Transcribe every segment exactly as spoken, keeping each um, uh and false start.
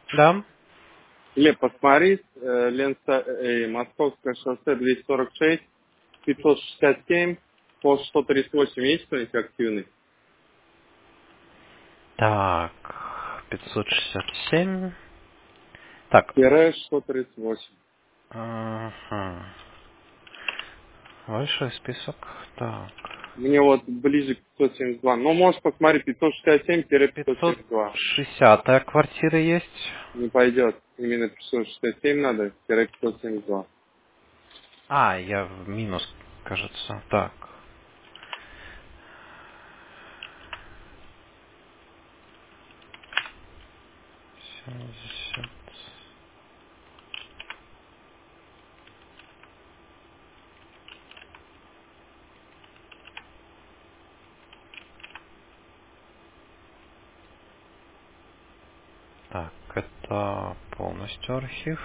Да. Глеб, посмотри, э, лента э, Московское шоссе двести сорок шесть, пятьсот шестьдесят семь, по сто тридцать восемь есть кто-нибудь активный? Так, пятьсот шестьдесят семь. Так. Тире сто тридцать восемь. Ага. Большой список. Так. Мне вот ближе к пятьсот семьдесят два. Ну, можешь посмотреть, пятьсот шестьдесят семь пятьсот пятьсот семьдесят два. шестьдесят квартира есть. Не пойдет. Именно пятьсот шестьдесят семь надо, тире пятьсот семьдесят два. А, я в минус, кажется. Так. семьдесят. Так, это полностью архив.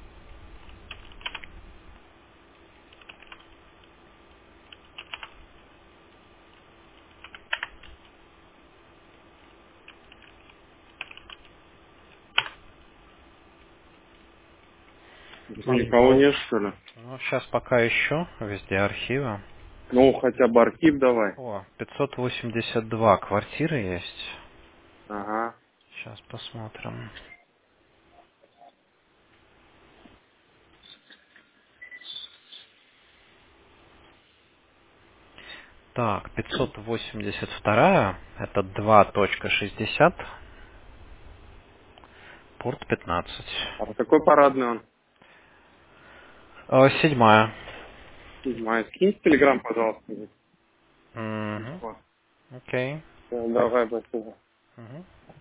Что, никого Ну, нет, что ли? ну, сейчас пока еще везде архивы. Ну, хотя бы архив давай. О, пятьсот восемьдесят два квартиры есть. Ага. Сейчас посмотрим. Так, пятьсот восемьдесят два, это два точка шестьдесят, порт пятнадцать. А какой парадный он? Э, Седьмая. Седьмая. Скинь в Телеграм, пожалуйста. мне. Угу. Письмо. Окей. Всё, Спа- давай, спасибо. Мгм.